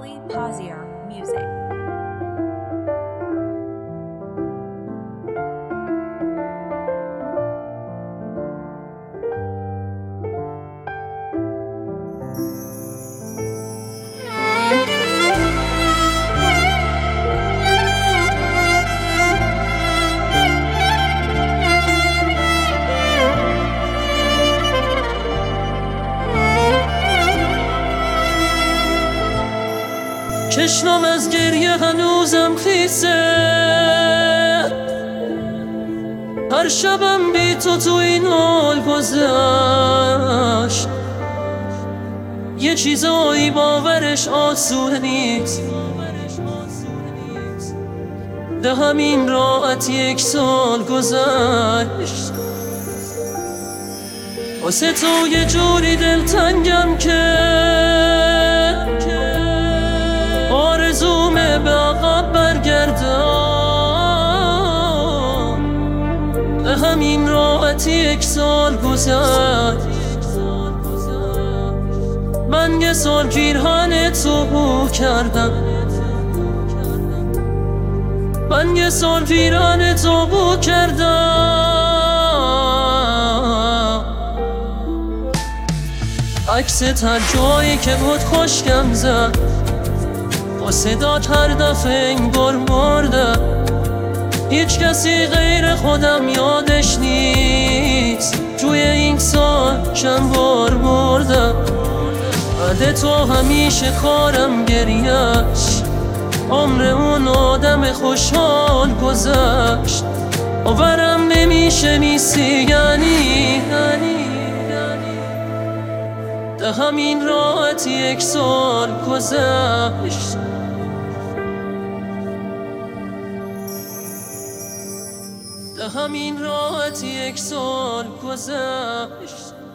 Ali Pazier Music. چشمم از گریه هنوزم خیسه، هر شبم بی تو این حال گذشت. یه چیزایی باورش آسونه نیست، ده همین راحت 1 سال گذشت. واسه تو یه جوری دلتنگم که آرزومه به عقب برگردم، به همین راحتی 1 سال گذشت. من 1 سال پیرهن تو بو کردم، من 1 سال پیرهن تو بو کردم. عکست هر جایی که بود خوشگم زد، با صدات هر دفعه انگار مردم. هیچ کسی غیر خودم یادش نیست، توی این سال چند بار مردم. بعد تو همیشه کارم گریهش، عمر اون آدم خوشحال گذشت. باورم نمیشه نیستی یعنی ده همین راحتی 1 سال گذشت. ده همین راحتی 1 سال گذشت.